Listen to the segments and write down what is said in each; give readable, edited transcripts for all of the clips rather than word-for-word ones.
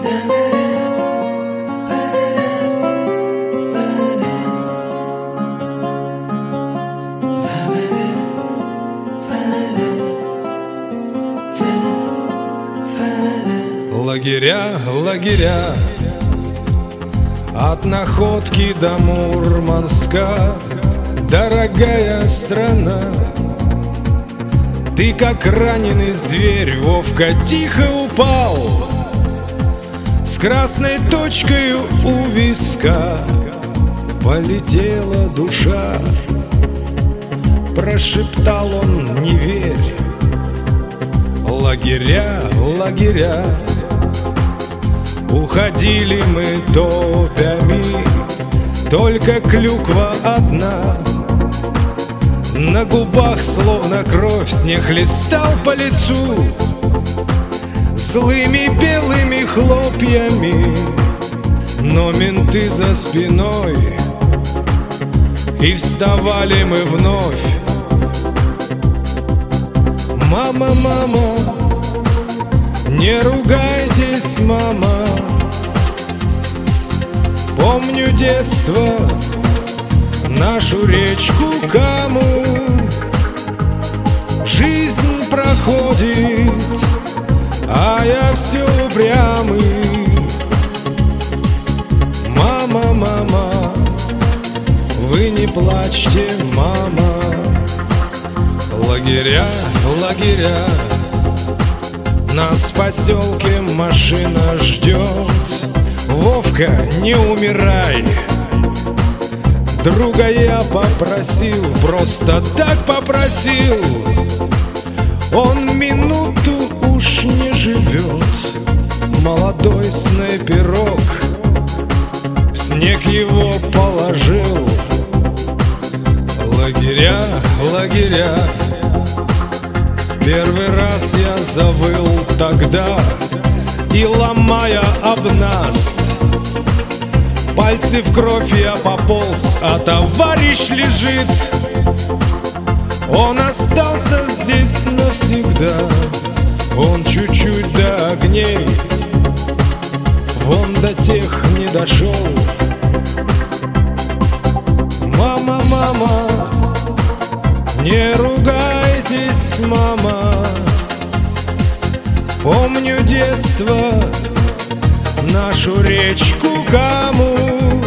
Лагеря, лагеря, от Находки до Мурманска, дорогая страна. Ты, как раненый зверь, Вовка, тихо упал с красной точкой у виска. Полетела душа, прошептал он, не верь. Лагеря, лагеря, уходили мы топями, только клюква одна. На губах словно кровь снег хлестал по лицу злыми белыми хлопьями. Но менты за спиной, и вставали мы вновь. Мама, мама, не ругайтесь, мама. Помню детство, нашу речку Каму. Жизнь проходит, а я все упрямый. Мама, мама, вы не плачьте, мама. Лагеря, лагеря, нас в поселке машина ждет. Вовка, не умирай. Друга я попросил, просто так попросил. Он минуту уж не живет. Молодой снайперок в снег его положил. Лагеря, лагеря, первый раз я завыл тогда, и ломая об наст, пальцы в кровь я пополз, а товарищ лежит. Он остался здесь навсегда. Он чуть-чуть до огней, вон до тех не дошел. Мама, мама, не ругайтесь, мама. Помню детство, нашу речку Каму.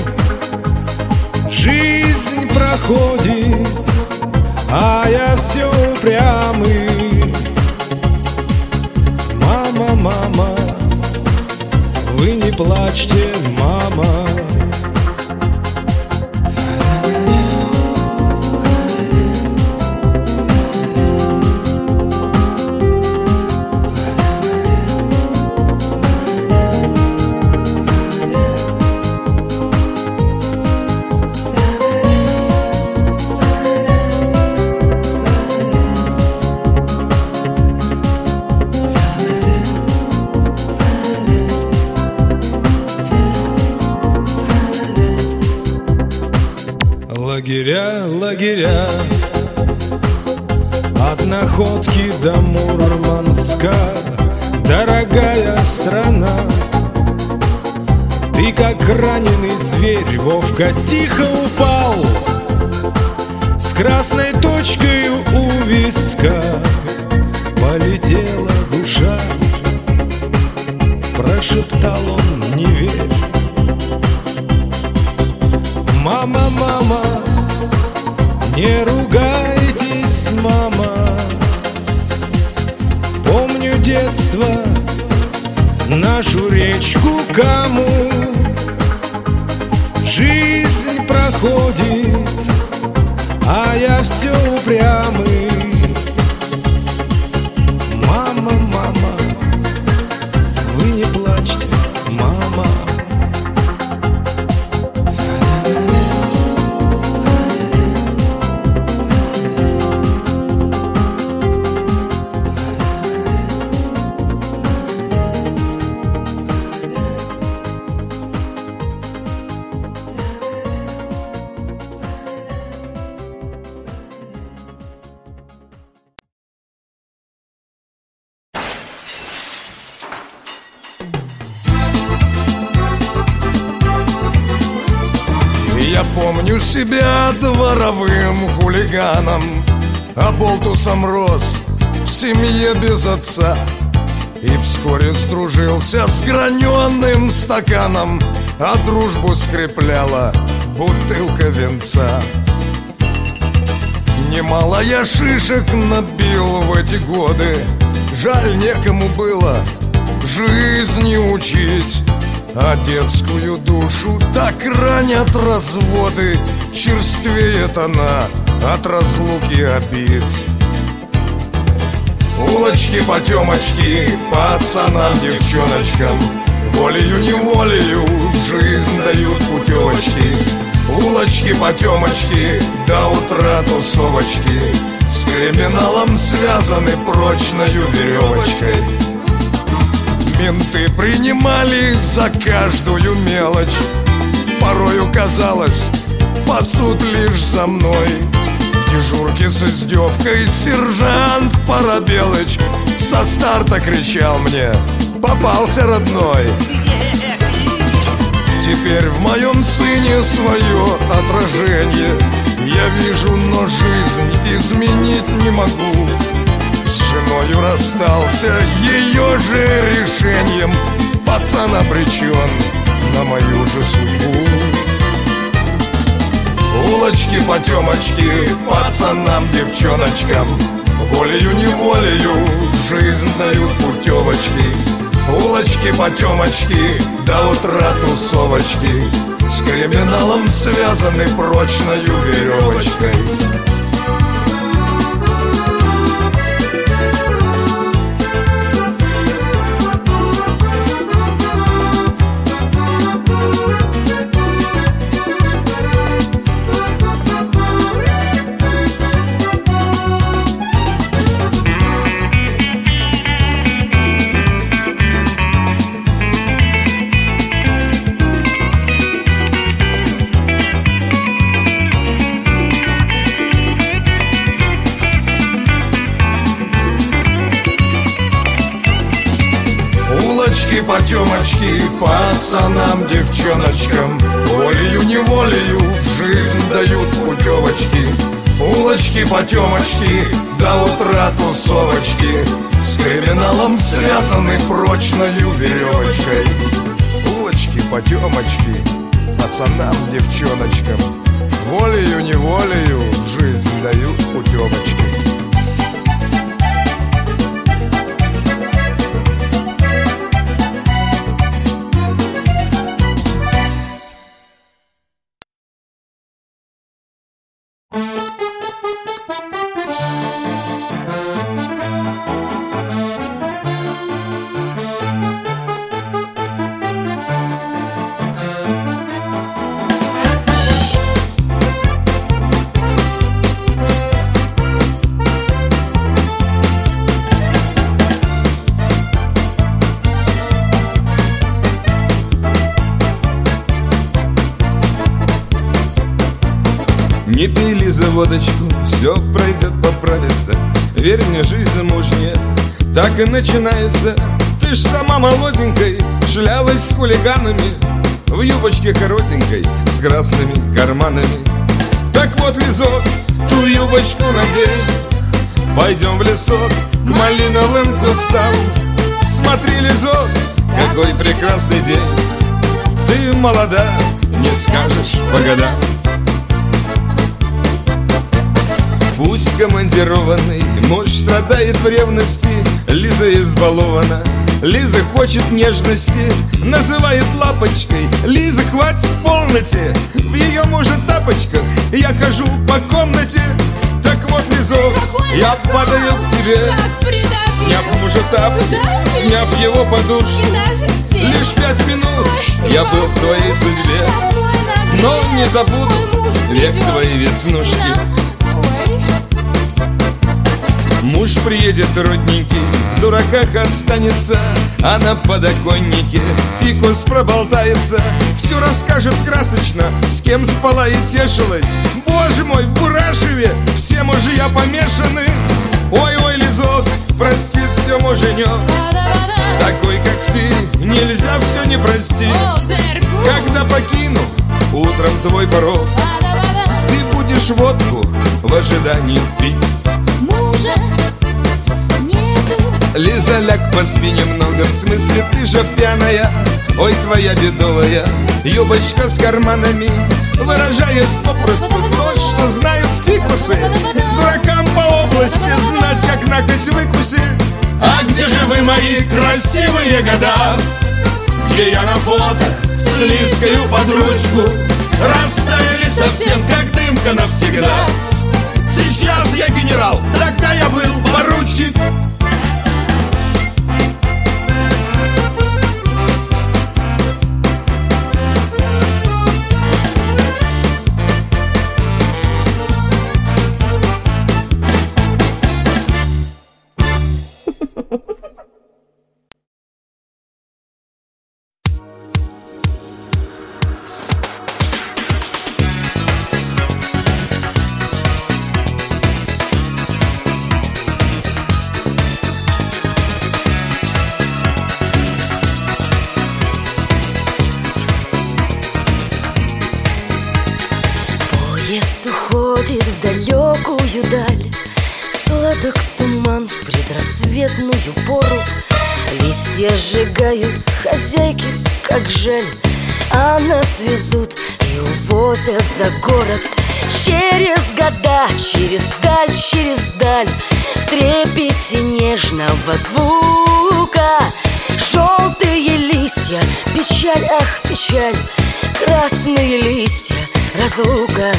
Жизнь проходит, а я все упрямый. Мама, мама, вы не плачьте, мама. Лагеря, лагеря, от Находки до Мурманска, дорогая страна. Ты, как раненый зверь, Вовка, тихо упал с красной точкой у виска. Полетела душа, прошептал он, не верь. Мама, мама, не ругайтесь, мама. Помню детство, нашу речку Каму. Жизнь проходит, а я все упрямый. Мама, мама, вы не плачьте, мама. Помню себя дворовым хулиганом, а болтусом рос в семье без отца. И вскоре сдружился с граненым стаканом, а дружбу скрепляла бутылка винца. Немало я шишек набил в эти годы, жаль, некому было жизни учить. А детскую душу так ранят разводы, черствеет она от разлуки обид. Улочки-потемочки пацанам, девчоночкам, волею-неволею в жизнь дают путевочки. Улочки-потемочки до утра тусовочки, с криминалом связаны прочною веревочкой. Менты принимали за каждую мелочь, порою казалось, пасут лишь за мной. В дежурке с издевкой сержант Парабелыч со старта кричал мне: попался, родной. Теперь в моем сыне свое отражение я вижу, но жизнь изменить не могу. С женою расстался ее же решением, пацан обречен на мою же судьбу. Улочки-потемочки пацанам, девчоночкам, волею-неволею в жизнь дают путевочки. Улочки-потемочки до утра тусовочки, с криминалом связаны прочною веревочкой. Улочки-потемочки пацанам, девчоночкам, волею-неволею в жизнь дают путевочки. Улочки-потемочки до утра тусовочки, с криминалом связаны прочною веревочкой. Улочки-потемочки пацанам, девчоночкам, волею-неволею в жизнь дают путевочки. Не пили за водочку, все пройдет, поправится. Верь мне, жизнь замужняя так и начинается. Ты ж сама молоденькой шлялась с хулиганами в юбочке коротенькой с красными карманами. Так вот, Лизок, ту юбочку надень, пойдем в лесок к малиновым кустам. Смотри, Лизок, какой прекрасный день. Ты молода, не скажешь по годам. Пусть командированный муж страдает в ревности, Лиза избалована, Лиза хочет нежности, называет лапочкой. Лиза, хватит в полноте, в ее мужа тапочках я хожу по комнате. Так вот, Лизок, я падаю к тебе, сняв мужа тапки, сняв его подушки. Лишь 5 минут я был в твоей судьбе, но не забуду век твои веснушки. Муж приедет родненький, в дураках останется, а на подоконнике фикус проболтается. Все расскажет красочно, с кем спала и тешилась. Боже мой, в Бурашеве все мужья помешаны. Ой-ой, Лизок, простит все муженек, такой, как ты, нельзя все не простить. Когда покину утром твой порог, водку в ожидании пить. Мужа нету. Лиза, ляг поспи немного, в смысле ты же пьяная. Ой, твоя бедовая юбочка с карманами, выражаясь попросту то, что знают фикусы. Дуракам по области знать, как накось выкуси. А где же вы, мои красивые года? Где я на фото с Лизкою под ручку? Растаяли совсем, как дымка навсегда. Сейчас я генерал, тогда я был поручик. Поезд уходит в далекую даль, сладок туман в предрассветную пору. Листья сжигают хозяйки, как жаль, а нас везут и увозят за город. Через года, через даль, в трепете нежного звука. Желтые листья, печаль, ах, печаль, красные листья, разлука.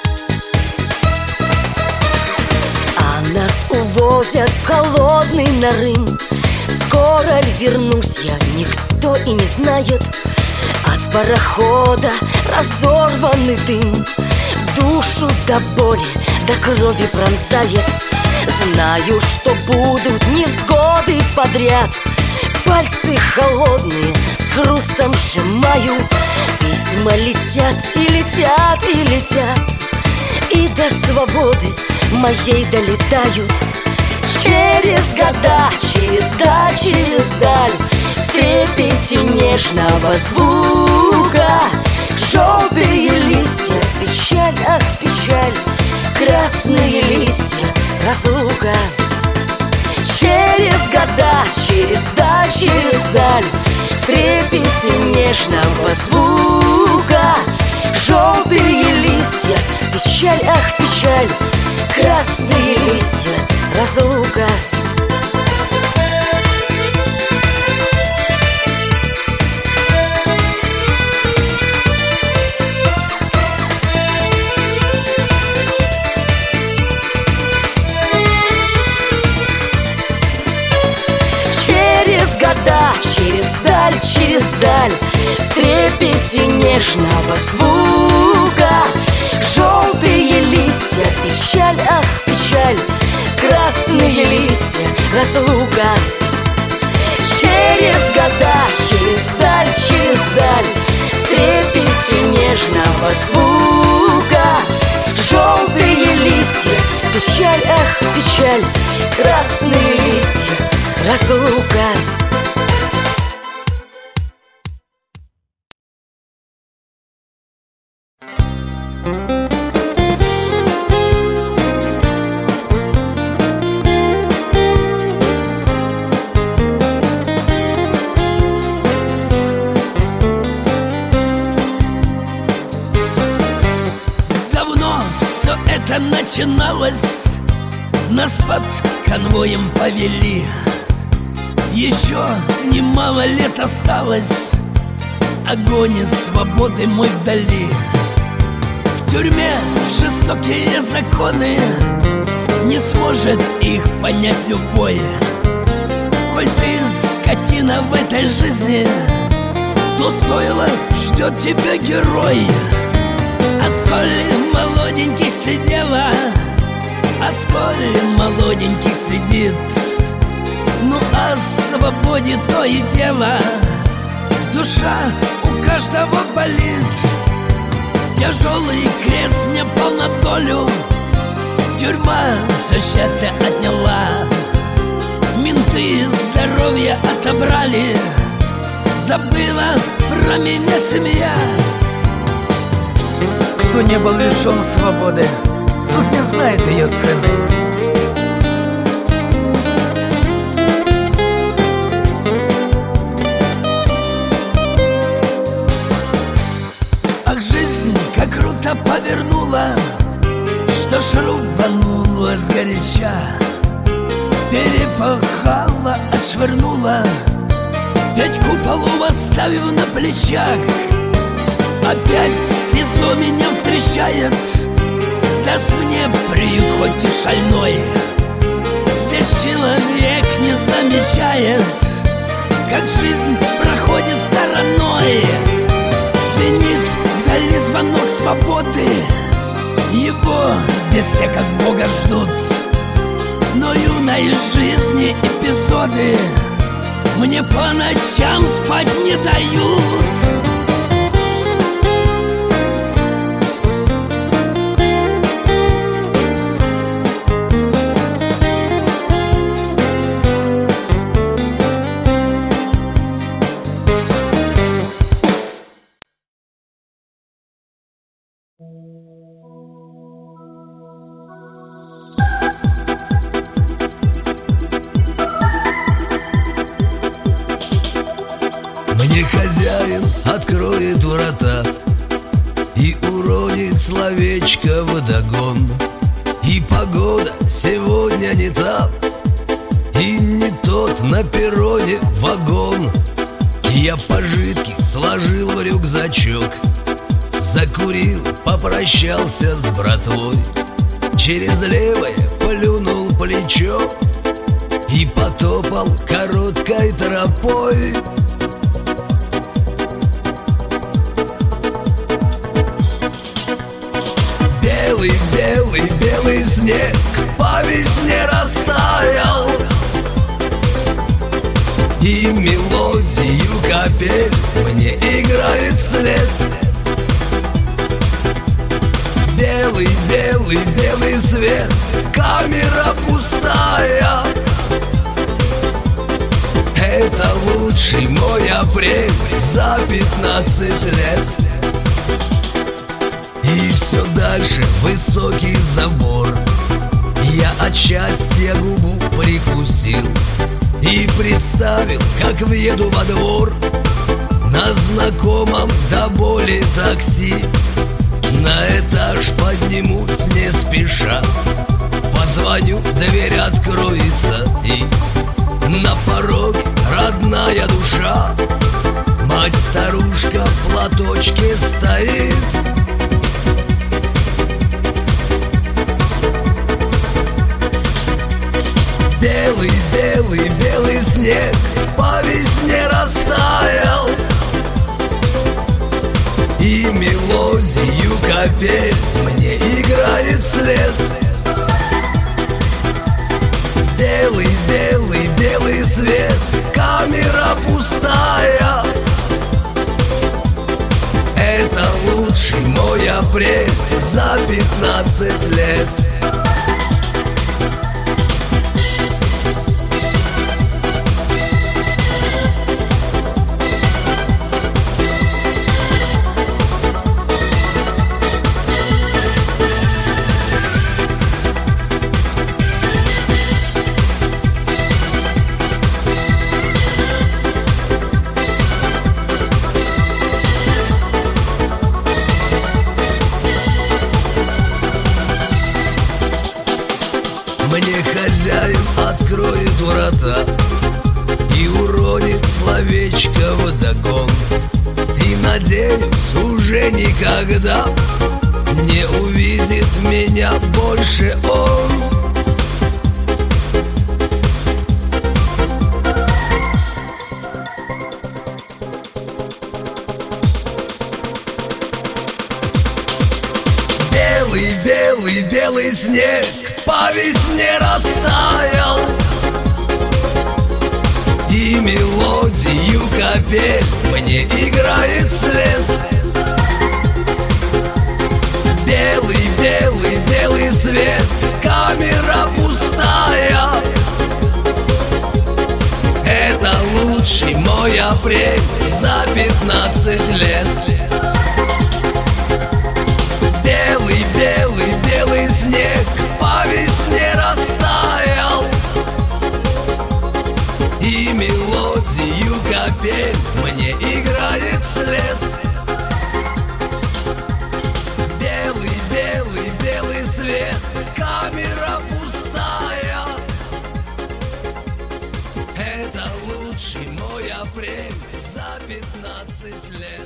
А нас увозят в холодный Нарым. Скоро ли вернусь я, никто и не знает. От парохода разорванный дым душу до боли, до крови пронзает. Знаю, что будут невзгоды подряд. Пальцы холодные с хрустом сжимаю. Письма летят и летят и летят, и до свободы моей долетают. Через года, через даль, в трепете нежного звука. Желтые листья, печаль, ах, печаль, красные листья, разлука. Через года, через даль, в трепете нежного звука. Желтые листья, печаль, ах, печаль, красные листья, разлука. Через года, через даль, в трепете нежного звука. Желтые листья, печаль, ах, печаль, красные листья, разлука. Через года, через даль, в трепете нежного звука. Желтые листья, печаль, ах, печаль, красные листья, разлука. Это начиналось, нас под конвоем повели. Еще немало лет осталось, огонь и свободы мой вдали. В тюрьме жестокие законы, не сможет их понять любой. Коль ты скотина в этой жизни, то стоило, ждет тебя герой. А сколь молоденький сидела, а сколь молоденький сидит, ну о свободе то и дело. Душа у каждого болит. Тяжелый крест мне пал на долю, тюрьма все счастье отняла. Менты здоровье отобрали, забыла про меня семья. Кто не был лишен свободы, тут не знает ее цены. Ах, жизнь как круто повернула, что ж рубанула сгоряча, перепахала, отшвырнула, 5 куполов оставив на плечах. Опять СИЗО меня встречает, даст мне приют хоть и шальной. Здесь человек не замечает, как жизнь проходит стороной. Звенит вдали звонок свободы, его здесь все как Бога ждут. Но юной жизни эпизоды мне по ночам спать не дают. Мне хозяин откроет врата и уронит словечко вдогон. И погода сегодня не та, и не тот на перроне вагон. Я пожитки сложил в рюкзачок, закурил, попрощался с братвой, через левое плюнул плечо и потопал короткой тропой. Белый, белый, белый снег по весне растаял, и мелодию капель мне играет вслед. Белый, белый, белый свет, камера пустая. Это лучший мой апрель за 15 лет. И все дальше высокий забор. Я от счастья губу прикусил и представил, как въеду во двор на знакомом до боли такси. На этаж поднимусь не спеша, позвоню, дверь откроется, и на пороге родная душа. Мать-старушка в платочке стоит. Белый, белый, белый снег по весне растаял, и мелодию капель мне играет вслед. Белый, белый, белый свет, камера пустая. Это лучший мой апрель за 15 лет. Мне хозяин откроет врата и уронит словечко вдогон. И надеюсь, уже никогда не увидит меня больше он. Белый, белый, белый снег по весне растаял, и мелодию капель мне играет вслед. Белый, белый, белый свет, камера пустая. Это лучший мой апрель за 15 лет. Белый, белый, белый снег мне играет вслед. Белый, белый, белый свет, камера пустая. Это лучший мой апрель за 15 лет.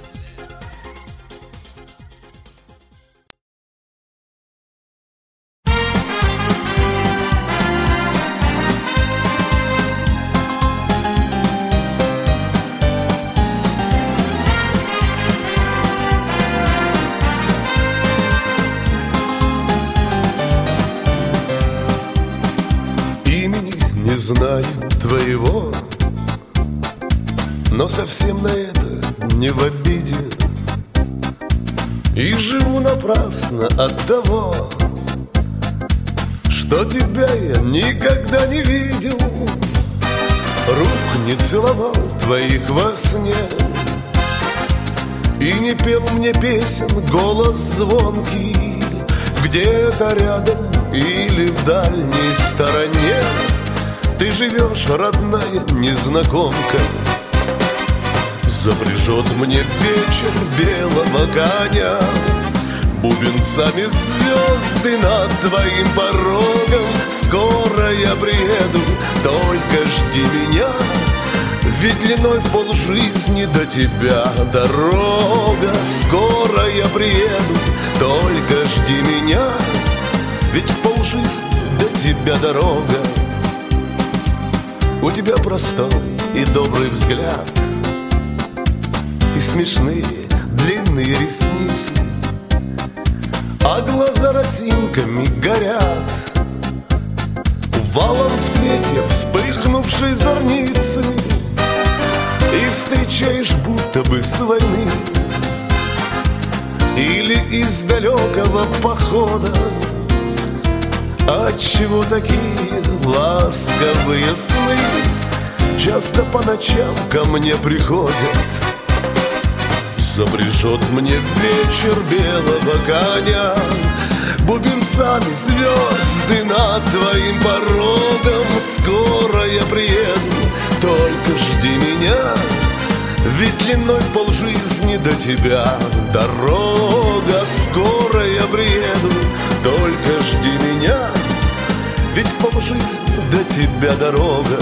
Не знаю твоего, но совсем на это не в обиде. И живу напрасно от того, что тебя я никогда не видел. Рук не целовал твоих во сне и не пел мне песен голос звонкий. Где-то рядом или в дальней стороне ты живешь, родная незнакомка. Запряжет мне вечер белого коня, бубенцами звезды над твоим порогом. Скоро я приеду, только жди меня, ведь длиной в полжизни до тебя дорога. Скоро я приеду, только жди меня, ведь в полжизни до тебя дорога. У тебя простой и добрый взгляд, и смешные длинные ресницы, а глаза росинками горят в алом свете вспыхнувшей зорницы. И встречаешь будто бы с войны или из далекого похода. Отчего такие ласковые сны часто по ночам ко мне приходят? Запряжет мне вечер белого коня, бубенцами звезды над твоим порогом. Скоро я приеду, только жди меня, ведь длиной в полжизни до тебя дорога. Скоро я приеду, только жди меня, ведь в полжизни до тебя дорога.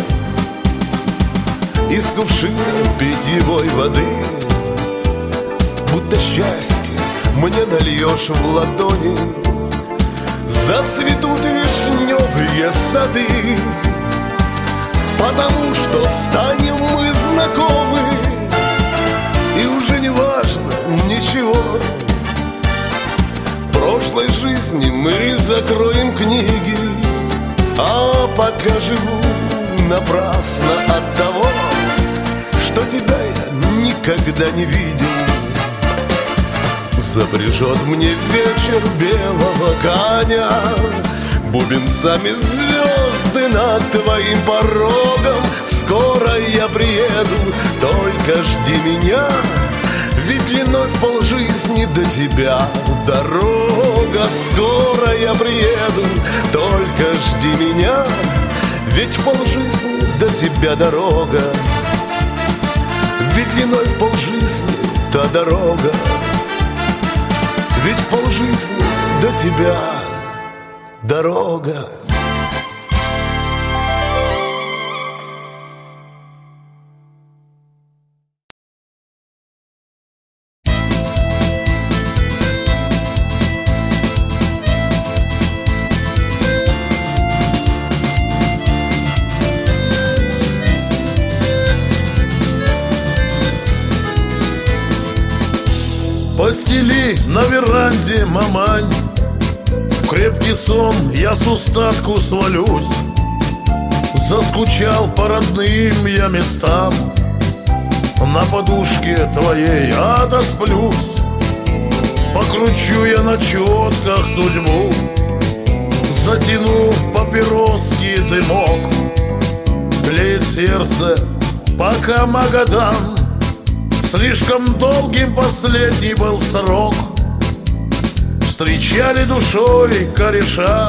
Из кувшина питьевой воды будто счастье мне нальешь в ладони. Зацветут вишневые сады, потому что станем мы знакомы. И уже не важно ничего, прошлой жизни мы закроем книги. А пока живу напрасно от того, что тебя я никогда не видел. Запряжет мне вечер белого коня, бубенцами звезды над твоим порогом. Скоро я приеду, только жди меня, ведь длиной в полжизни до тебя дорога. Скоро я приеду, только жди меня, ведь в полжизни до тебя дорога. Ведь длиной в полжизни та дорога, ведь в полжизни до тебя дорога. Постели на веранде, мамань, в крепкий сон я с устатку свалюсь. Заскучал по родным я местам, на подушке твоей отосплюсь. Покручу я на четках судьбу, затяну папироский дымок. Тлеет сердце, пока Магадан, слишком долгим последний был срок. Встречали душой кореша,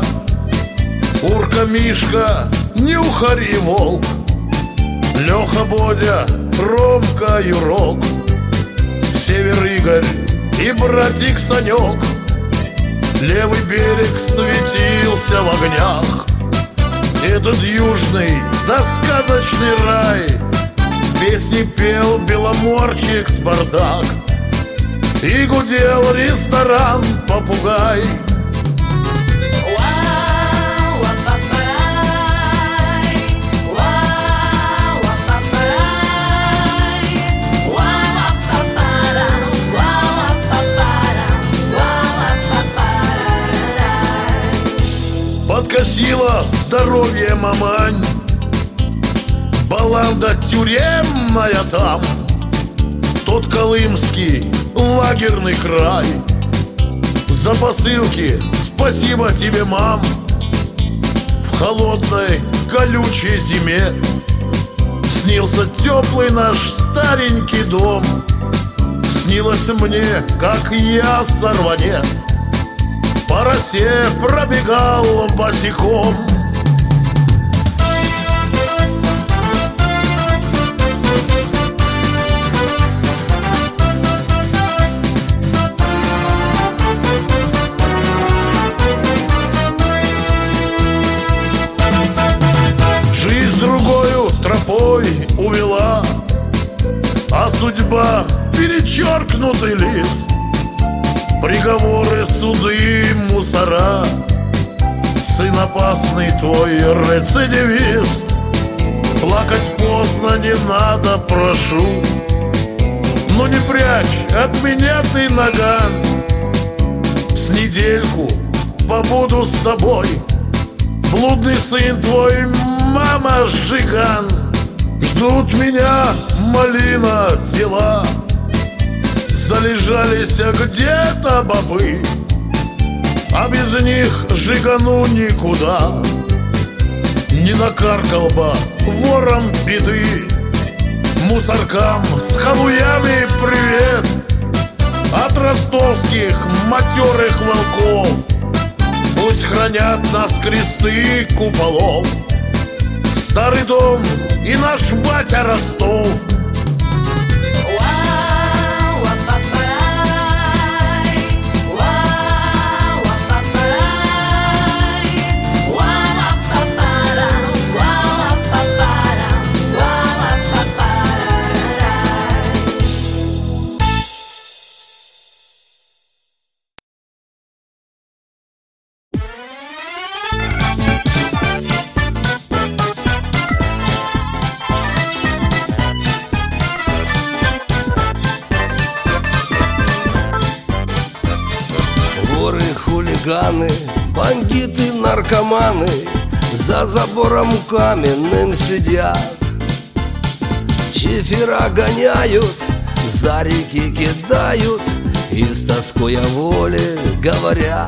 Урка, Мишка, Нюхарь и Волк, Леха, Бодя, Ромка Юрок, Север Игорь и братик Санек. Левый берег светился в огнях. Этот южный, да сказочный рай. Песни пел беломорчик с бардак, и гудел ресторан «Попугай». Подкосила здоровье мамань, баллада тюремная там, тот колымский лагерный край. За посылки спасибо тебе, мам. В холодной колючей зиме снился теплый наш старенький дом. Снилось мне, как я сорване по росе пробегал босиком. Жизнь другою тропой увела, а судьба перечеркнутый лист. Приговоры, суды, мусора, сын опасный твой рецидивист. Плакать поздно не надо, прошу, но не прячь от меня ты наган. С недельку побуду с тобой, блудный сын твой, мама Жиган. Ждут меня малина дела, залежались где-то бобы, а без них Жигану никуда. Не накаркал бы вором беды, мусоркам с халуями привет от ростовских матерых волков. Пусть хранят нас кресты куполов, старый дом и наш батя Ростов. Хулиганы, бандиты, наркоманы за забором каменным сидят. Чифера гоняют, за реки кидают и с тоской о воле говорят.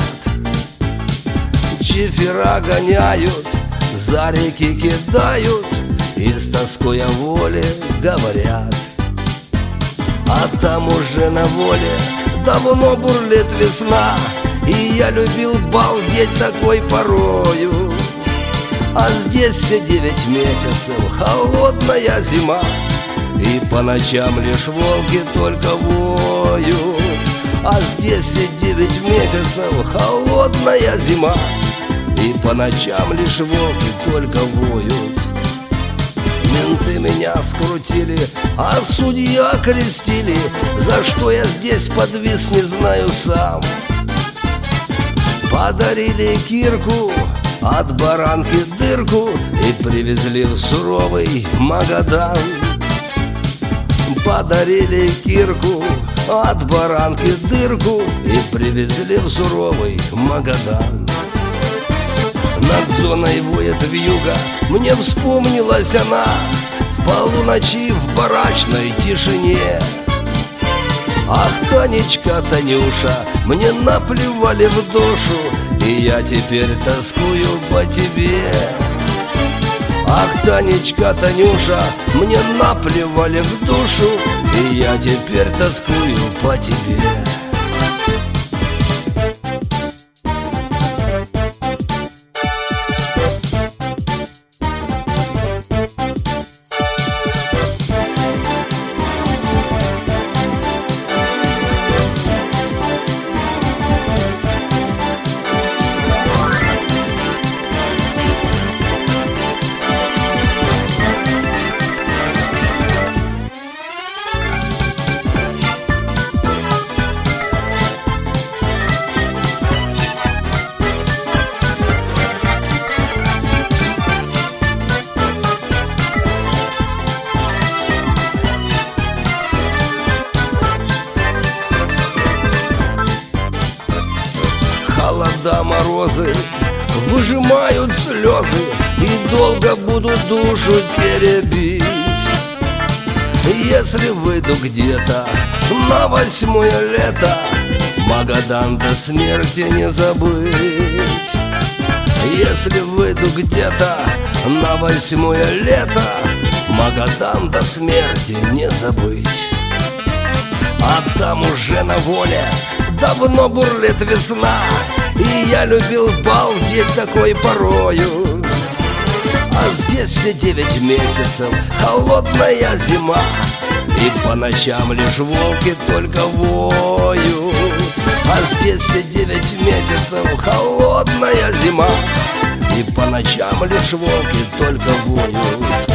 Чифера гоняют, за реки кидают и с тоской о воле говорят. А там уже на воле давно бурлит весна, и я любил балдеть такой порою. А здесь все 9 месяцев холодная зима, и по ночам лишь волки только воют. А здесь все 9 месяцев холодная зима, и по ночам лишь волки только воют. Менты меня скрутили, а судья крестили, за что я здесь подвис, не знаю сам. Подарили кирку, от баранки дырку, и привезли в суровый Магадан. Подарили кирку, от баранки дырку, и привезли в суровый Магадан. Над зоной воет вьюга, мне вспомнилась она в полуночи в барачной тишине. Ах, Танечка, Танюша, мне наплевали в душу, и я теперь тоскую по тебе. Ах, Танечка, Танюша, мне наплевали в душу, и я теперь тоскую по тебе. Деда Морозы выжимают слезы и долго будут душу теребить. Если выйду где-то на 8-е лето, Магадан до смерти не забыть. Если выйду где-то на 8-е лето, Магадан до смерти не забыть. А там уже на воле давно бурлит весна, и я любил балдеть такой порою. А здесь все 9 месяцев холодная зима, и по ночам лишь волки только воют. А здесь все 9 месяцев холодная зима, и по ночам лишь волки только воют.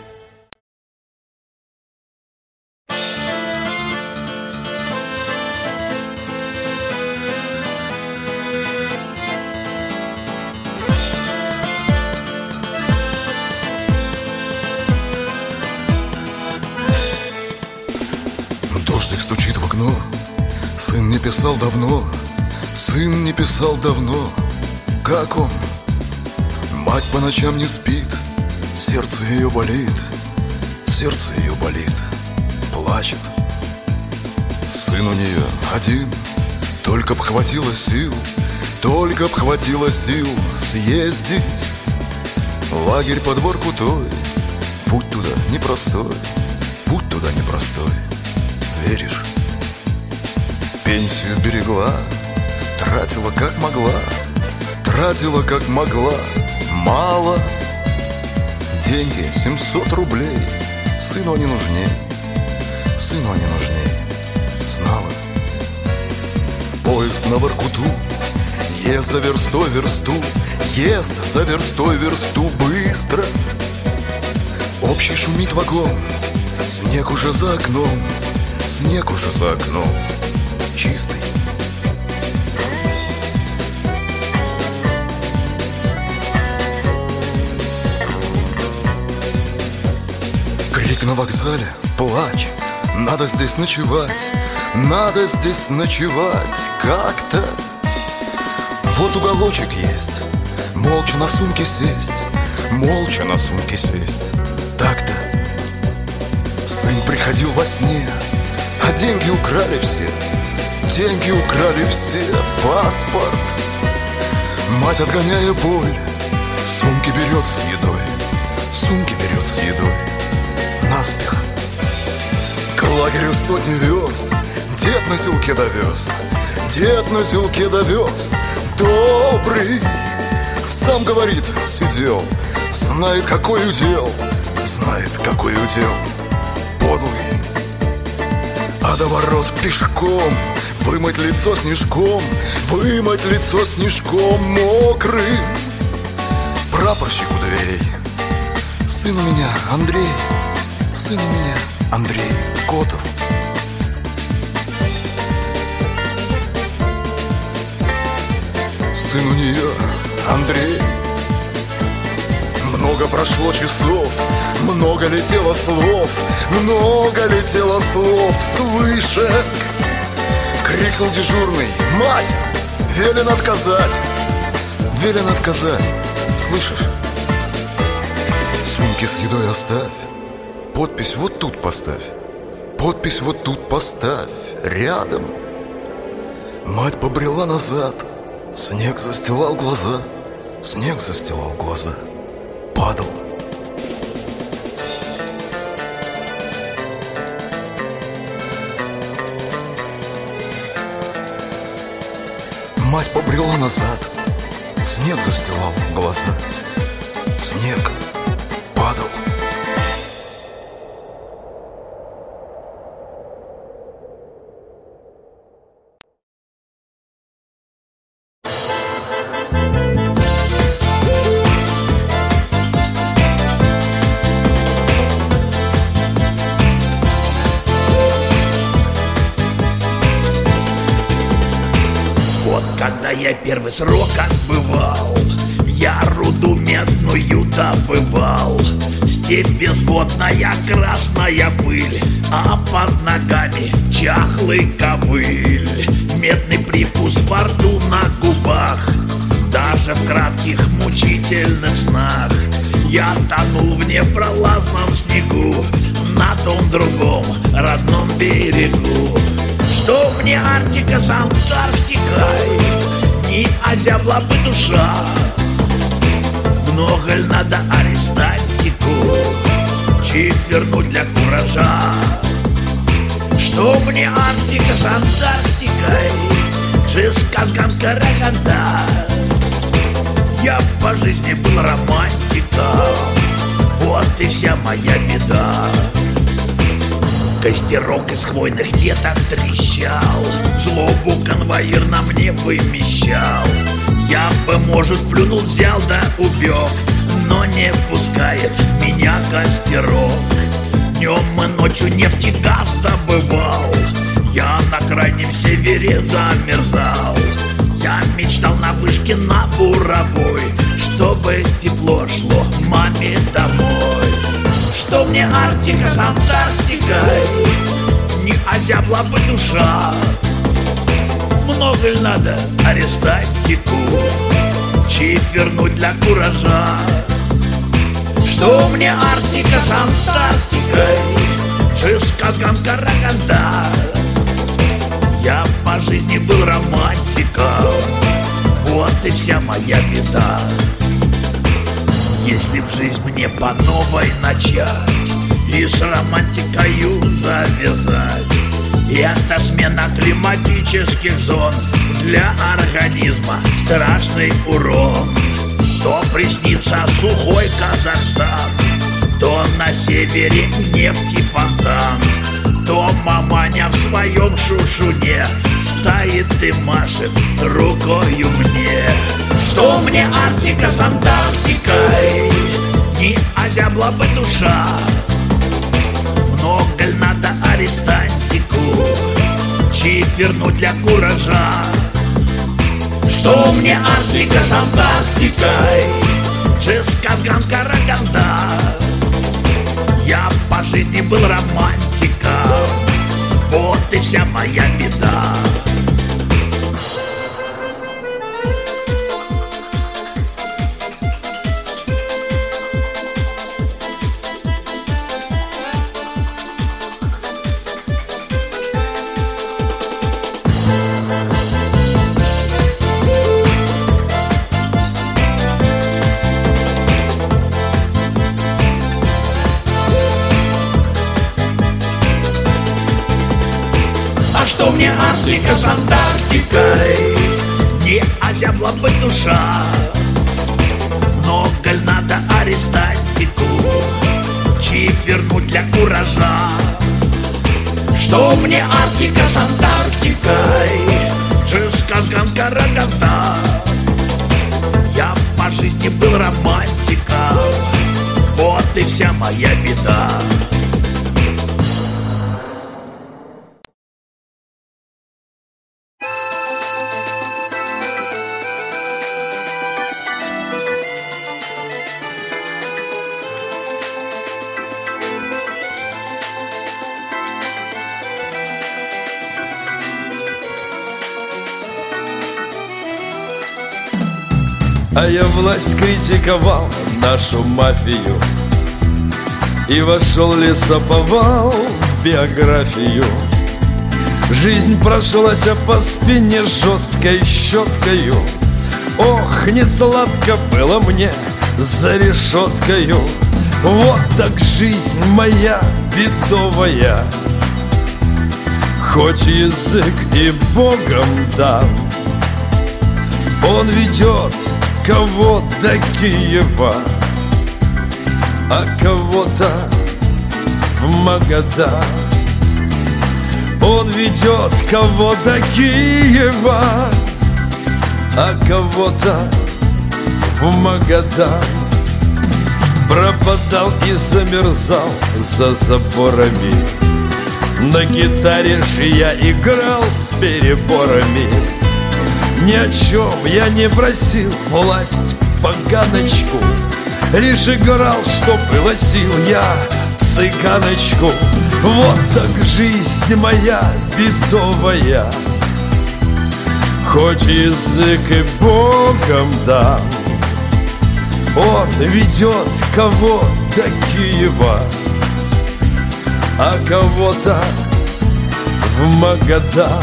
Дождик стучит в окно. Сын не писал давно, сын не писал давно. Как он? Мать по ночам не спит, сердце ее болит, сердце ее болит, плачет. Сын у нее один, только б хватило сил, только б хватило сил съездить. Лагерь под Воркутой, путь туда непростой, путь туда непростой. Веришь? Пенсию берегла, тратила как могла, тратила как могла, мало. Деньги 700 рублей, сыну они нужней, сыну они нужней, знала. Поезд на Воркуту ест за верстой версту, ест за верстой версту быстро. Общий шумит вагон, снег уже за окном, снег уже за окном, чистый. Крик на вокзале, плач, надо здесь ночевать, надо здесь ночевать как-то. Вот уголочек есть, молча на сумке сесть, молча на сумке сесть, так-то. Сын приходил во сне, а деньги украли все, деньги украли все, паспорт. Мать, отгоняя боль, сумки берет с едой, сумки берет с едой, наспех. К лагерю 100 верст, дед на селке довез, дед на селке довез, добрый. Сам говорит, сидел, знает, какой удел, знает, какой удел, подлый. А до ворот пешком, вымыть лицо снежком, вымыть лицо снежком мокрым. Прапорщик у дверей, сын у меня Андрей, сын у меня Андрей Котов. Сын у нее Андрей. Много прошло часов, много летело слов, много летело слов свыше. Крикнул дежурный: мать, велен отказать, велен отказать, слышишь? Сумки с едой оставь, подпись вот тут поставь, подпись вот тут поставь, рядом. Мать побрела назад, снег застилал глаза, снег застилал глаза, падал. Мать побрела назад, снег застилал глаза, снег падал. Когда я первый срок отбывал, я руду медную добывал. Степь безводная, красная пыль, а под ногами чахлый ковыль. Медный привкус во рту, на губах, Даже в кратких мучительных снах я тонул в непролазном снегу на том другом родном берегу. Что мне Арктика с Антарктикой, не озябла бы душа. Много ли надо арестантику, чиф вернуть для куража? Что мне Арктика с Антарктикой, чи сказганка Раганда? Я по жизни был романтиком, вот и вся моя беда. Костерок из хвойных веток трещал, злобу конвоир на мне вымещал. Я бы, может, плюнул, взял да убег, но не пускает меня костерок. Днем и ночью нефть и газ добывал, я на крайнем севере замерзал. Я мечтал на вышке на буровой, чтобы тепло шло маме домой. Что мне Арктика с Антарктикой, не озябла бы душа. Много ли надо арестантику, чиф вернуть для куража? Что мне Арктика с Антарктикой, чи сказганка Раганда? Я по жизни был романтиком, вот и вся моя беда. Если в жизнь мне по новой начать и с романтикою завязать, это смена климатических зон для организма страшный урон. То приснится сухой Казахстан, то на севере нефть и фонтан, то маманя в своем шушуне стоит и машет рукою мне. Что мне Арктика с Антарктикой, не озябла бы душа. Много ли надо арестантику, чиф вернуть для куража? Что мне Арктика с Антарктикой, чи сказганка Раганда? Я по жизни был романтиком, вот и вся моя беда. Что мне Арктика с Антарктикой, не озябла бы душа. Много ли надо арестантику, чиф вернуть для куража? Что мне Арктика с Антарктикой, чи сказганка Раганда? Я по жизни был романтиком, вот и вся моя беда. А я власть критиковал нашу мафию и вошел лесоповал в биографию. Жизнь прошлась по спине жесткой щеткою. Ох, не сладко было мне за решеткою. Вот так жизнь моя бедовая. Хоть язык и Богом дан, он ведет кого до Киева, а кого-то в Магадан. Он ведет кого до Киева, а кого-то в Магадан. Пропадал и замерзал за заборами, на гитаре же я играл с переборами. Ни о чем я не просил власть поганочку, лишь играл, что было сил, я цыганочку. Вот так жизнь моя бедовая. Хоть язык и Богом дан, он ведет кого до Киева, а кого-то в Магадан.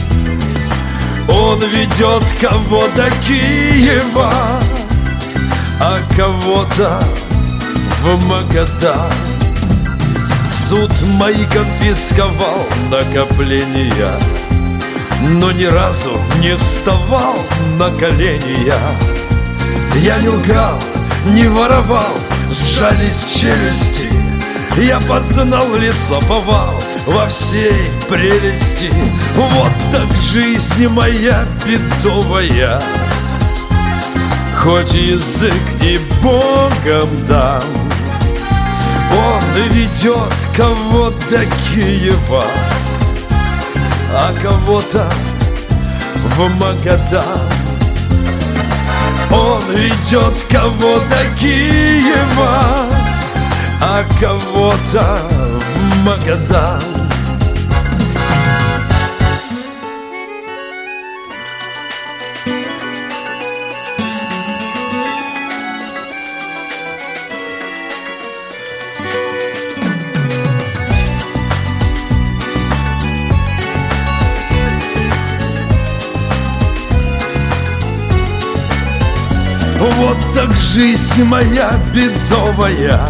Он ведет кого до Киева, а кого-то в Магадан. Суд мои конфисковал накопления, но ни разу не вставал на колени я. Я не лгал, не воровал, сжались челюсти. Я познал лесоповал во всей прелести. Вот так жизнь моя бедовая. Хоть язык и Богом дан, он ведет кого до Киева, а кого-то в Магадан. Он ведет кого до Киева, а кого-то в Магадан. Вот так жизнь моя бедовая.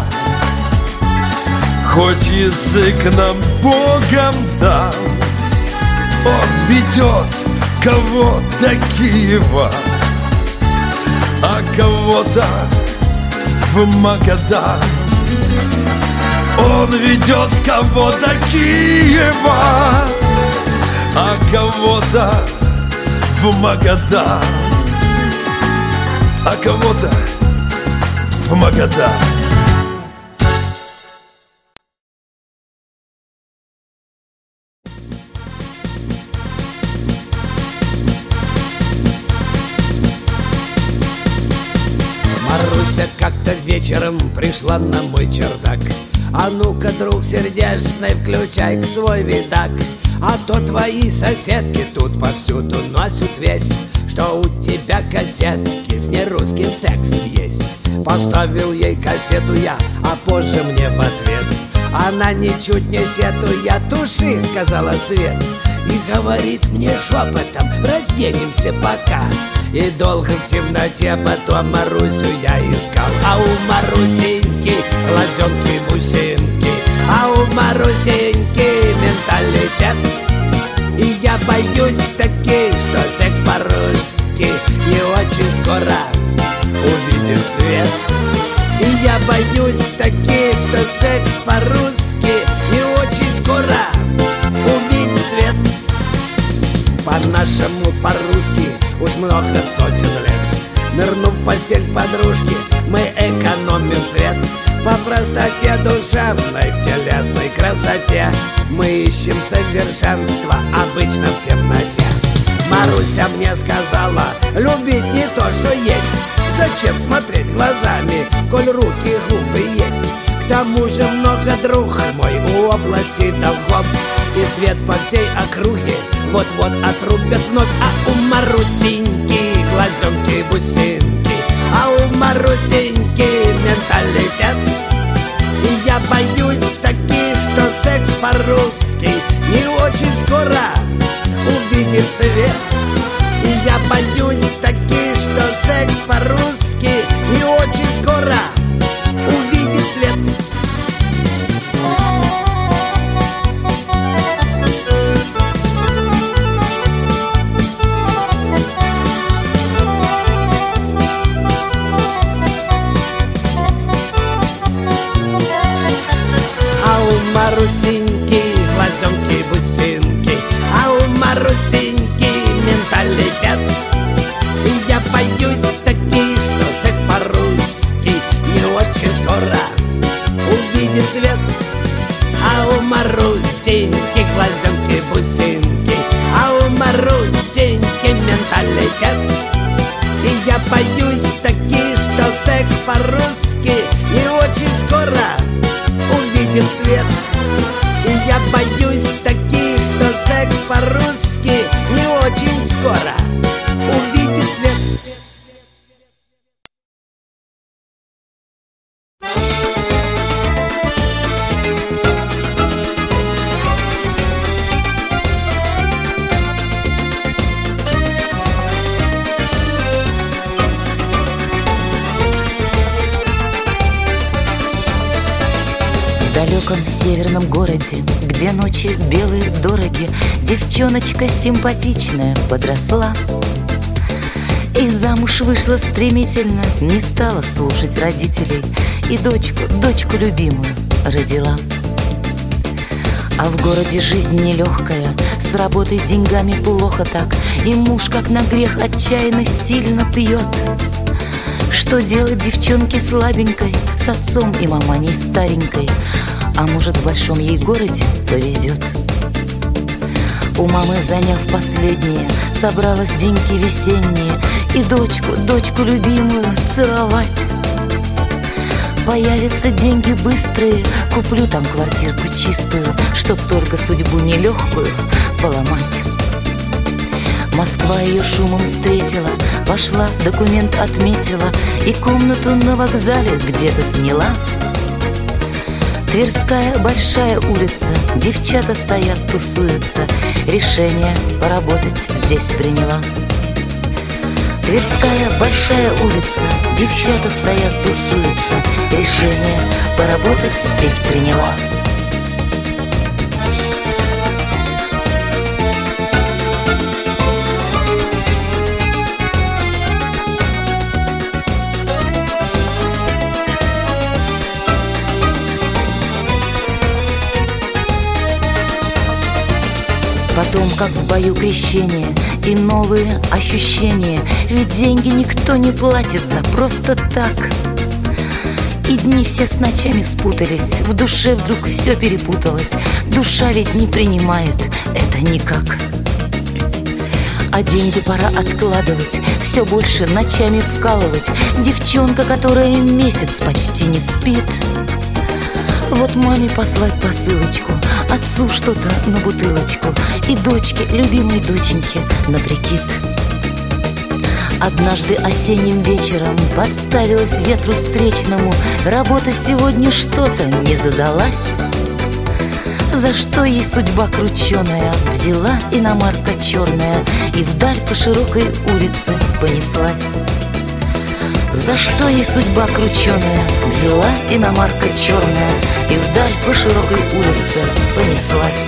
Хоть язык нам Богом дан, он ведет кого до Киева, а кого-то в Магадан. Он ведет кого до Киева, а кого-то в Магадан, а кого-то в Магадан. Маруся как-то вечером пришла на мой чердак. А ну-ка, друг сердечный, включай свой видак. А то твои соседки тут повсюду носят весть, что у тебя кассетки с нерусским сексом есть. Поставил ей кассету я, а позже мне в ответ: она ничуть не сетуя, туши, сказала Свет. И говорит мне шепотом: разденемся пока. И долго в темноте потом Марусю я искал. А у Марусеньки глазенки-бусинки, а у Марусеньки менталитет. И я боюсь таки, что секс по-русски не очень скоро увидит свет. И я боюсь таки, что секс по-русски не очень скоро увидит свет. По-нашему, по-русски уж много сотен лет. Нырнув в постель подружки, мы экономим свет. По простоте душевной, в телесной красоте мы ищем совершенство обычно в темноте. Маруся мне сказала: любить не то, что есть. Зачем смотреть глазами, коль руки и губы есть? К тому же много, друг мой, у области долгов. И свет по всей округе вот-вот отрубят ночь. А у Марусеньки глазенки-бусинки, а у Марусеньки менталитет. И я боюсь таки, что секс по-русски не очень скоро увидит свет. И я боюсь таки, что секс по-русски не очень скоро увидит свет. Марусеньки, глазенки-бусинки, а у Марусеньки менталитет. И я боюсь таки, что секс по-русски не очень скоро увидит свет. А у Марусеньки, глазенки-бусинки, а у Марусеньки менталитет. И я боюсь таки, что секс по-русски не очень скоро увидит свет. И я боюсь таки, что секс по-русски не очень скоро скоро увидит свет. В далеком северном городе, где ночи белые дороги, девчоночка симпатичная подросла и замуж вышла стремительно, не стала слушать родителей и дочку любимую родила. А в городе жизнь нелегкая, с работой, деньгами плохо так, и муж, как на грех, отчаянно сильно пьет. Что делать девчонке слабенькой, с отцом и маманей старенькой? А может, в большом ей городе повезет? У мамы, заняв последнее, собралась деньги весенние и дочку любимую целовать. Появятся деньги быстрые, куплю там квартирку чистую, чтоб только судьбу нелегкую поломать. Москва ее шумом встретила, пошла, документ отметила и комнату на вокзале где-то сняла. Тверская большая улица, девчата стоят, тусуются, решение поработать здесь приняла. Тверская большая улица, девчата стоят, тусуются, решение поработать здесь приняла. Потом, как в бою крещение и новые ощущения, ведь деньги никто не платит за просто так. И дни все с ночами спутались, в душе вдруг все перепуталось. Душа ведь не принимает это никак. А деньги пора откладывать, все больше ночами вкалывать. Девчонка, которая месяц почти не спит. Вот маме послать посылочку, отцу что-то на бутылочку и дочке, любимой доченьке, на прикид. Однажды осенним вечером подставилась ветру встречному, работа сегодня что-то не задалась. За что ей судьба крученая взяла иномарка черная и вдаль по широкой улице понеслась. За что ей судьба крученая взяла иномарка черная и вдаль по широкой улице понеслась.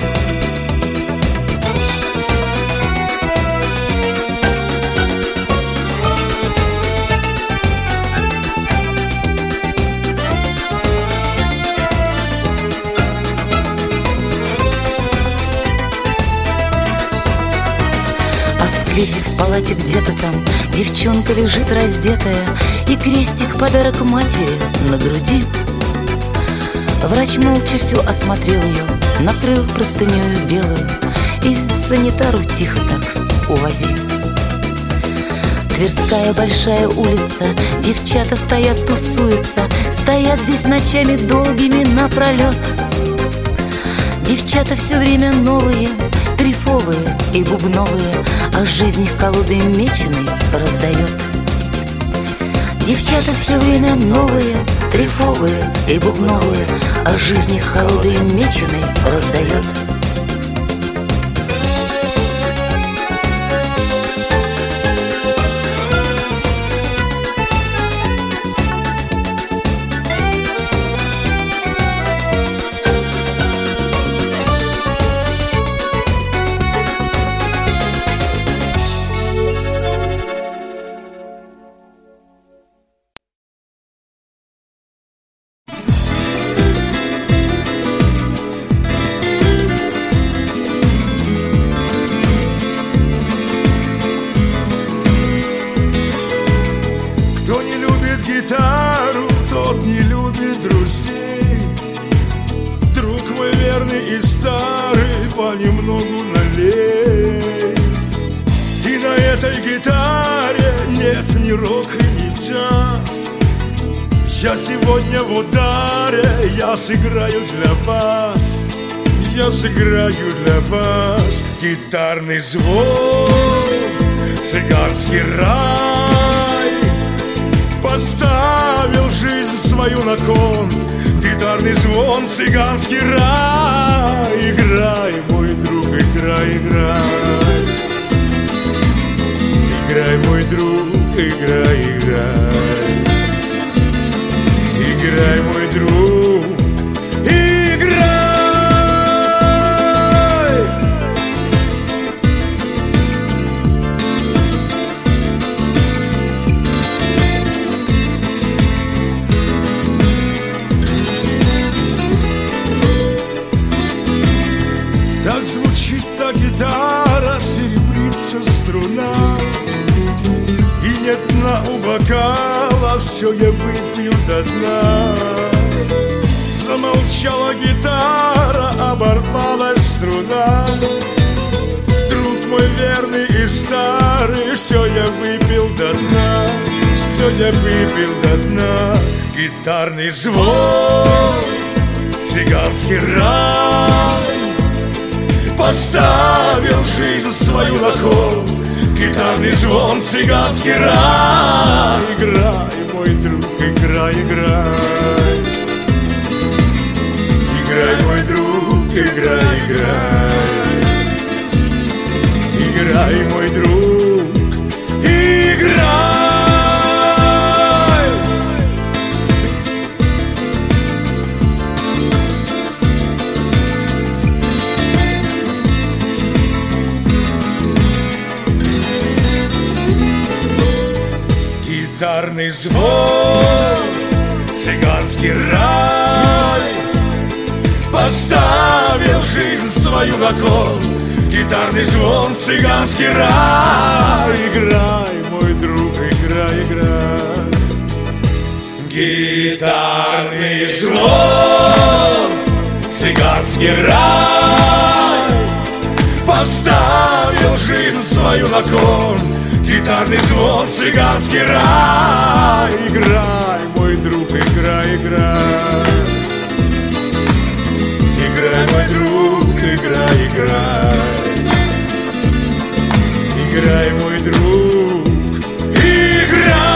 В палате где-то там девчонка лежит раздетая, и крестик подарок матери на груди. Врач молча все осмотрел ее, накрыл простынею белую и санитару тихо так увози. Тверская большая улица, девчата стоят, тусуются, стоят здесь ночами долгими напролет. Девчата все время новые, дрейфовые и бубновые, а жизнь их колодой меченой раздает. Девчата все время новые, дрейфовые и бубновые, а жизнь их колодой меченой раздает. гитару, тот не любит друзей. Друг мой верный и старый, понемногу налей. И на этой гитаре нет ни рок и ни джаз. Я сегодня в ударе, я сыграю для вас. Я сыграю для вас гитарный звук. цыганский рай. Поставил жизнь свою на кон, гитарный звон, цыганский рай. Играй, мой друг, играй, играй. Играй, мой друг, играй, играй. Играй, мой друг, играй. Так звучит та гитара, серебрится струна, и нет дна у бокала, все я выпью до дна. Замолчала гитара, оборвалась струна. Друг мой верный и старый, все я выпил до дна, все я выпил до дна. Гитарный звон, цыганский рай. Поставил жизнь свою на кон, гитарный звон, цыганский рай. Играй, мой друг, играй, играй. Играй, мой друг, играй, играй. Играй, мой друг, играй. Гитарный звон, цыганский рай. Поставил жизнь свою на кон, гитарный звон, цыганский рай. Играй, мой друг, играй, играй. Гитарный звон, цыганский рай. Поставил жизнь свою на кон, гитарный звон, цыганский рай. Играй, мой друг, играй, играй. Играй, мой друг, играй, играй. Играй, мой друг, играй.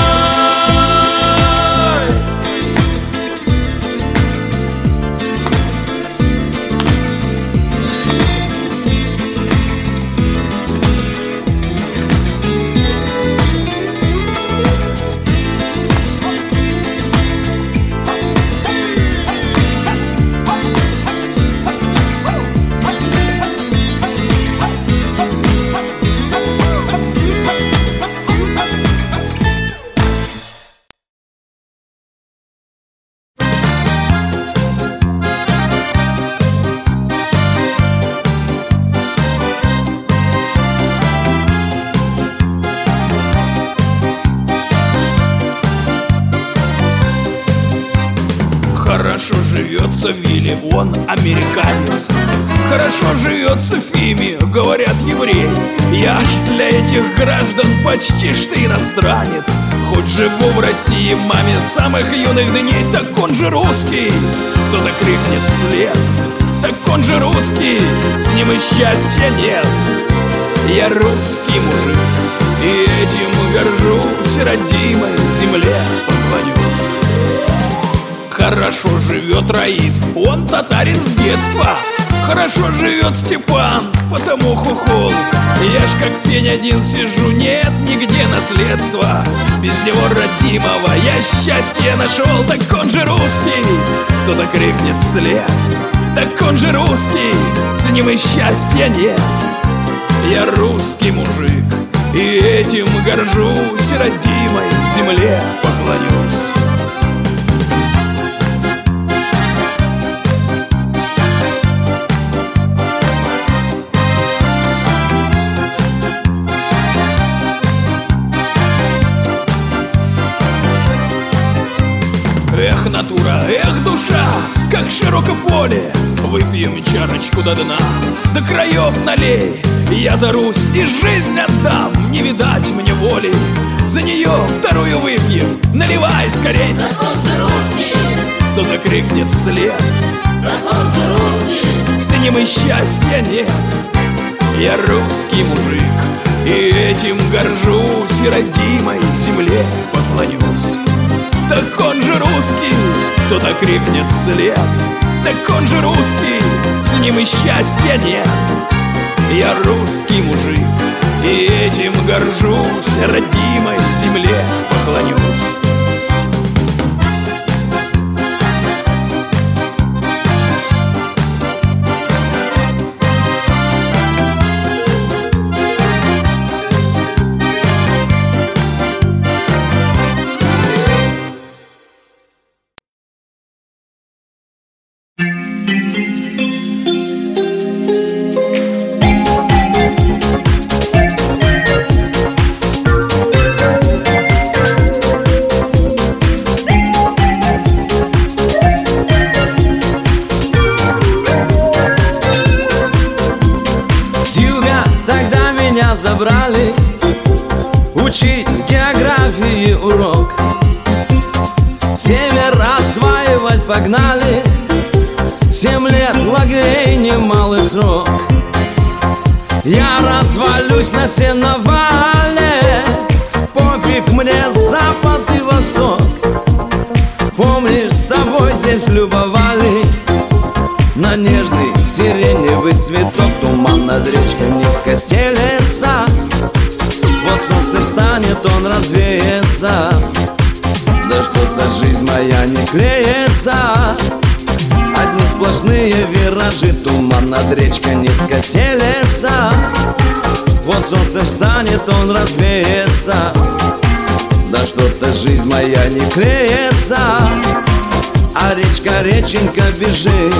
Хорошо живется Вилли, он американец. Хорошо живется Фиме, говорят евреи. Я ж для этих граждан почти что иностранец. Хоть живу в России, маме самых юных дней. Так он же русский, кто-то крикнет вслед. Так он же русский, с ним и счастья нет. Я русский мужик, и этим горжусь, родимой земле поклонюсь. Хорошо живет Раис, он татарин с детства. Хорошо живет Степан, потому хухол. Я ж как пень один сижу, нет нигде наследства. Без него родимого я счастье нашел. Так он же русский, кто-то крикнет вслед. Так он же русский, с ним и счастья нет. Я русский мужик, и этим горжусь, родимой земле поклонюсь. Эх, натура, эх, душа, как широко поле. Выпьем чарочку до дна, до краев налей. Я за Русь и жизнь отдам, не видать мне воли. За нее вторую выпьем, наливай скорей. Так он же русский, кто-то крикнет вслед. так он же русский, с ним и счастья нет. Я русский мужик, и этим горжусь, и родимой земле поклонюсь. Так он же русский, кто-то крикнет вслед. Так он же русский, с ним и счастья нет. Я русский мужик, и этим горжусь, и родимой земле поклонюсь. Забрали учить географии урок. Север осваивать погнали. 7 лет лагерей, немалый срок. Я развалюсь на сеновале, пофиг мне запад и восток. Помнишь, с тобой здесь любовались на нежный сиреневый цветок. Туман над речкой низко стелется. Вот солнце встанет, он развеется. Да что-то жизнь моя не клеится. Одни сплошные виражи. Туман над речкой низко стелется. Вот солнце встанет, он развеется. Да что-то жизнь моя не клеится. А речка, реченька бежит.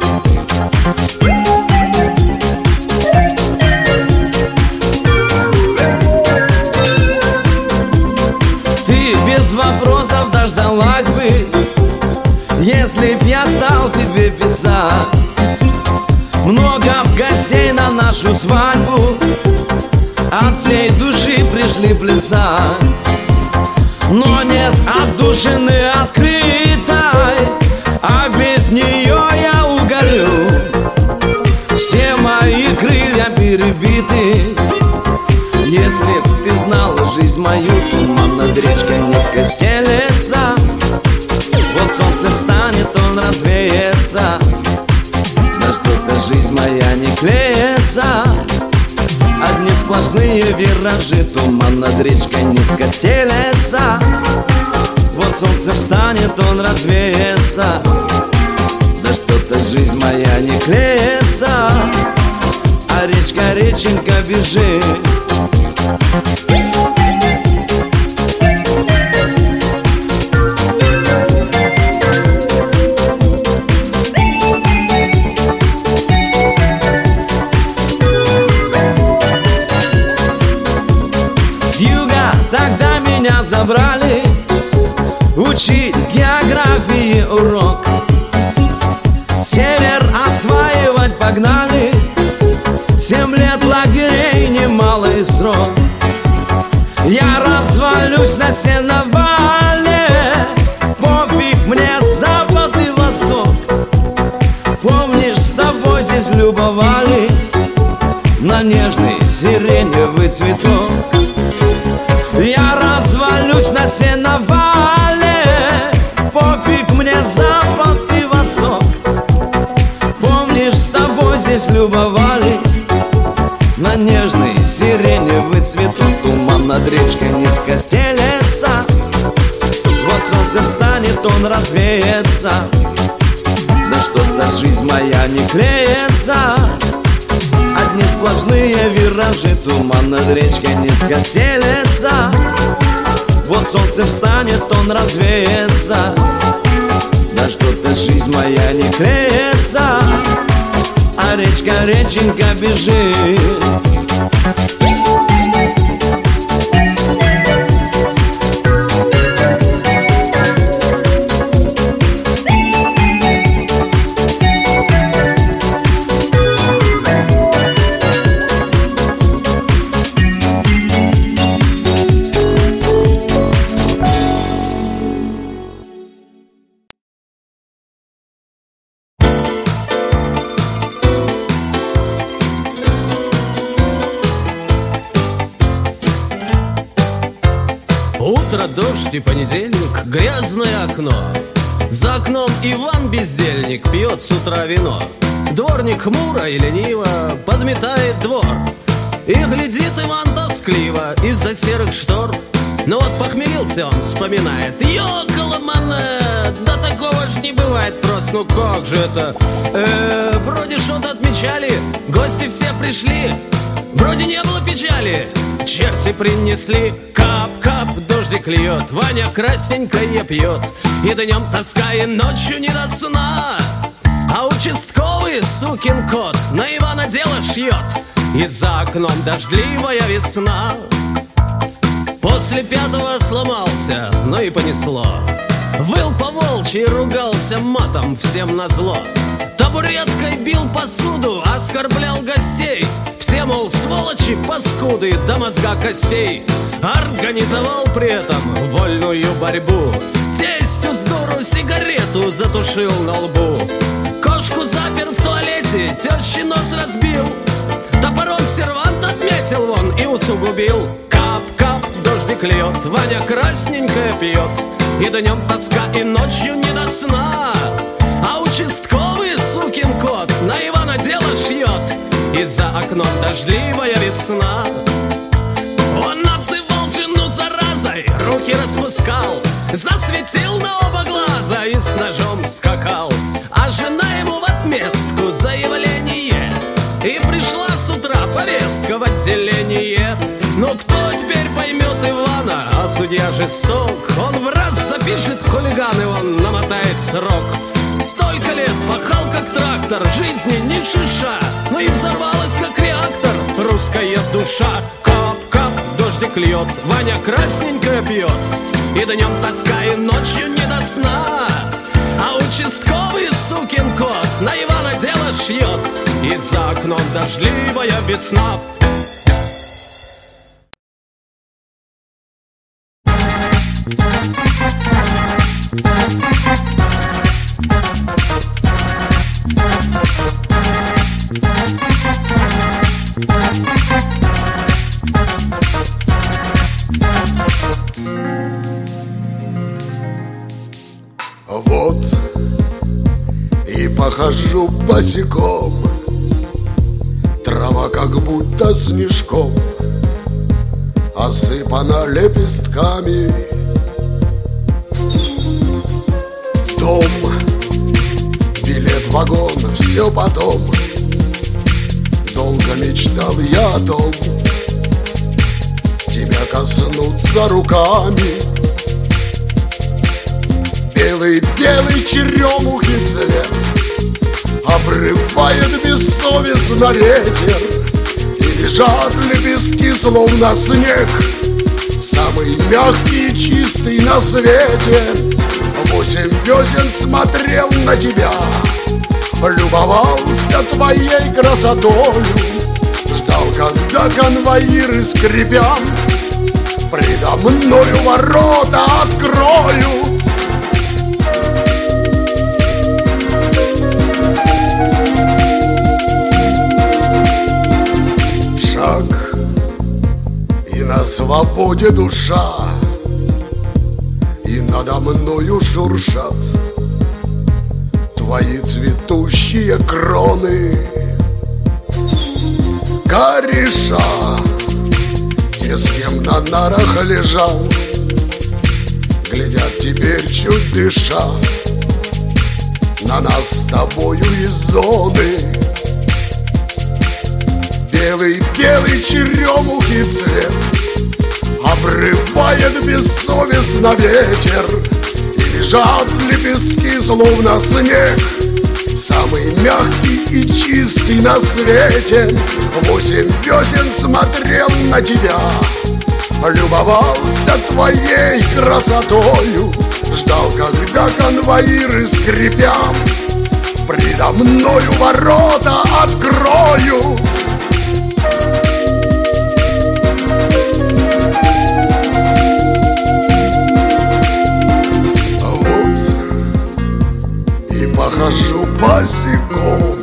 Ты без вопросов дождалась бы, если б я стал тебе писать. Много гостей на нашу свадьбу от всей души пришли плясать. Но нет отдушины открытой, а без нее я угорю. Все мои крылья перебиты. Если б ты знала жизнь мою, туман над речкой низко стелется. Вот солнце встанет, он развеется. Да что-то жизнь моя не клеится. Одни сплошные виражи. Туман над речкой низко стелется. Вот солнце встанет, он развеется. Да что-то жизнь моя не клеится. А речка, реченька бежит. С юга тогда меня забрали учить географии урок. Север осваивать погнали. 7 лет лагерей, немалый срок. Я развалюсь на сеновале, пофиг мне запад и восток. Помнишь, с тобой здесь любовались на нежный сиреневый цветок. Я развалюсь на сеновале, пофиг мне запад и восток. Помнишь, с тобой здесь любовались на нежный сиреневый цветок. Туман над речкой низко стелется. Вот солнце встанет, он развеется. Да что-то жизнь моя не клеится. Одни сплошные виражи. Туман над речкой низко стелется. Вот солнце встанет, он развеется. Да что-то жизнь моя не клеится. А речка, реченька бежит. Завтра дождь и понедельник, грязное окно. За окном Иван бездельник пьет с утра вино. Дворник хмуро и лениво подметает двор. И глядит Иван тоскливо из-за серых штор. Но вот похмелился он, вспоминает: ёкаламане, да такого ж не бывает просто. Ну как же это? Вроде что-то отмечали, гости все пришли. Вроде не было печали, черти принесли. Кап-кап, дождик льет, Ваня красненькое пьет. И днем тоска, и ночью не до сна. А участковый сукин кот на Ивана дело шьет. И за окном дождливая весна. После пятого сломался, но и понесло. Выл по-волчьи, ругался матом всем назло. Табуреткой бил посуду, оскорблял гостей. Все, мол, сволочи, паскуды, до мозга костей. Организовал при этом вольную борьбу. Тестю с дуру сигарету затушил на лбу. Кошку запер в туалете, тещи нос разбил. Топором сервант отметил вон и усугубил. Кап-кап, дождик льет, Ваня красненькое пьет. И днем тоска, и ночью не до сна. А участковый сукин кот на Ивана дело шьет. И за окном дождливая весна. Он обзывал жену заразой, руки распускал, засветил на оба глаза и с ножом скакал. А жена ему в отместку заявление. И пришла с утра повестка в отделение. Но кто теперь поймет Ивана, а судья жесток? Он в раз запишет хулиган, и он намотает срок. Столько лет пахал как трактор, жизни ни шиша, но и взорвалась как реактор русская душа. Кап-кап, дождик льет, Ваня красненькое пьет. И днем тоска, и ночью не до сна. А участковый сукин кот на Ивана дело шьет. И за окном дождливая весна. Вот и похожу босиком, трава как будто снежком осыпана лепестками. Дом, билет, вагон, все потом. Долго мечтал я о том, тебя коснуться руками. Белый-белый черемухи цвет обрывает бессовестно ветер. И лежат лепестки, словно снег, самый мягкий и чистый на свете. 8 весен смотрел на тебя, любовался твоей красотою. Ждал, когда конвоиры скрипят, предо мною ворота открою. Шаг, и на свободе душа, и надо мною шуршат твои цветущие кроны. Кореша, не с кем на нарах лежал, глядят теперь чуть дыша на нас с тобою из зоны. Белый-белый черемухи цвет обрывает бессовестно ветер. И лежат лепестки, словно снег, самый мягкий и чистый на свете. 8 весен смотрел на тебя, любовался твоей красотою. Ждал, когда конвоиры скрипят, предо мною ворота открою. Похожу босиком,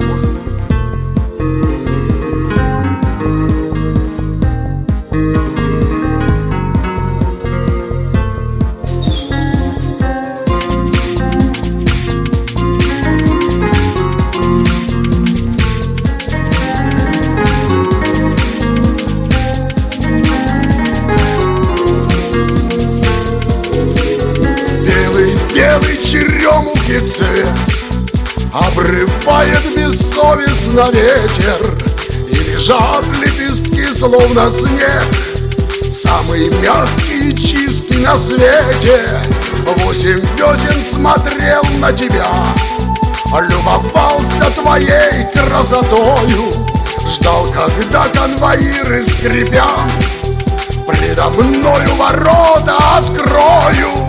за ветер, и лежат лепестки, словно снег, самый мягкий и чистый на свете. 8 весен смотрел на тебя, любовался твоей красотою, ждал, когда конвоиры скрипят, предо мною ворота откроют.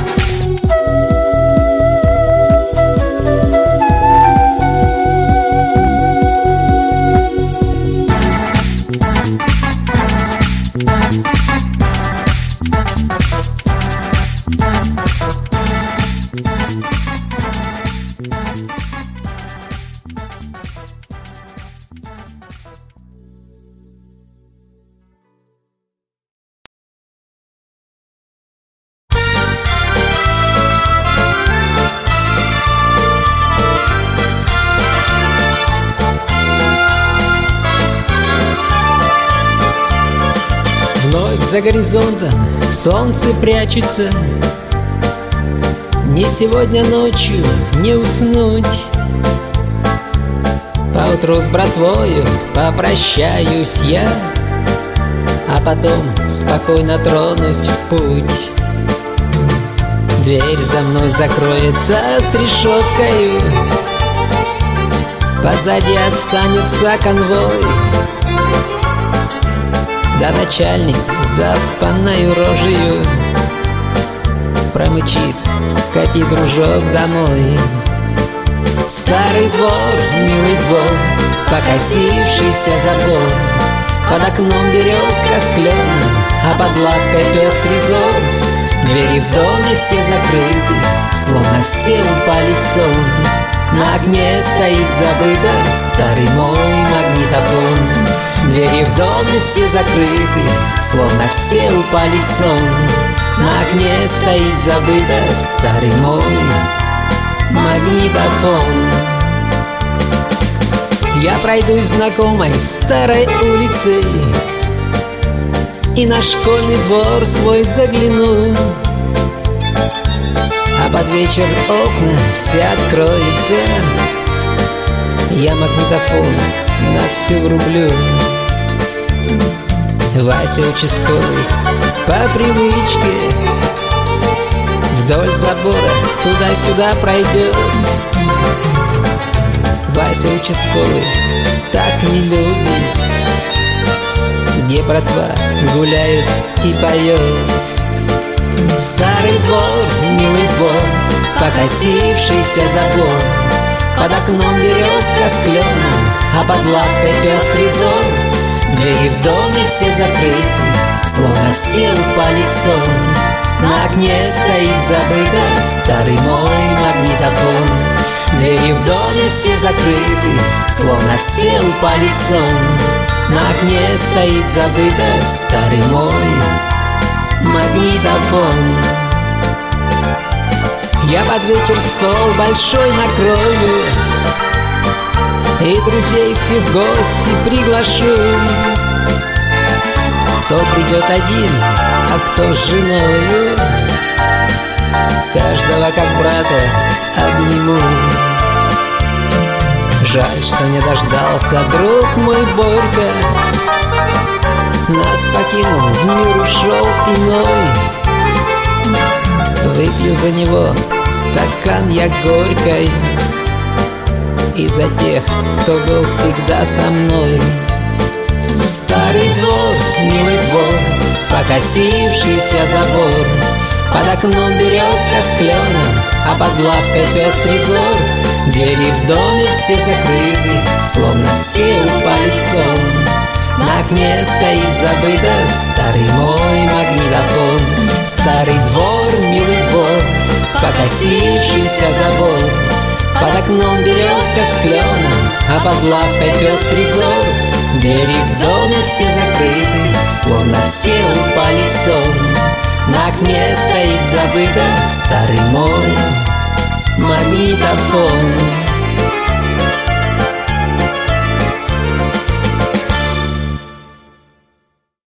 За горизонтом солнце прячется, не сегодня ночью не уснуть. Поутру с братвою попрощаюсь я, а потом спокойно тронусь в путь. Дверь за мной закроется с решеткою, позади останется конвой. Да начальник заспанною рожею промычит: кати, дружок, домой. Старый двор, милый двор, покосившийся забор, под окном березка с кленом, а под лавкой пестрый зор. Двери в доме все закрыты, словно все упали в сон. На окне стоит забыто старый мой магнитофон. Двери в доме все закрыты, словно все упали в сон. На окне стоит забыто старый мой магнитофон. Я пройдусь знакомой старой улицей и на школьный двор свой загляну, а под вечер окна все откроются. Я магнитофон на всю врублю. Вася участковый по привычке вдоль забора туда-сюда пройдет. Вася участковый так не любит, где братва гуляет и поет. Старый двор, милый двор, покосившийся забор, под окном березка с кленом, а под лавкой пестрый зор. Двери в доме все закрыты, словно все упали в сон. На окне стоит забыто старый мой магнитофон. Двери в доме все закрыты, словно все упали в сон. На окне стоит забыто старый мой магнитофон. Я под вечер стол большой накрою и друзей всех в гости приглашу. Кто придет один, а кто с женою, каждого как брата обниму. Жаль, что не дождался друг мой Борька, нас покинул, в мир ушел иной. Выпью за него стакан я горькой и за тех, кто был всегда со мной. Старый двор, милый двор, покосившийся забор, под окном березка с кленом, а под лавкой пестрый зор. Двери в доме все закрыты, словно все упали в сон. На окне стоит забыто старый мой магнитофон. Старый двор, милый двор, покосившийся забор, под окном березка с кленом, а под лавкой пестрый зор. Двери в доме все закрыты, словно все упали в сон. На окне стоит забыто старый мой магнитофон.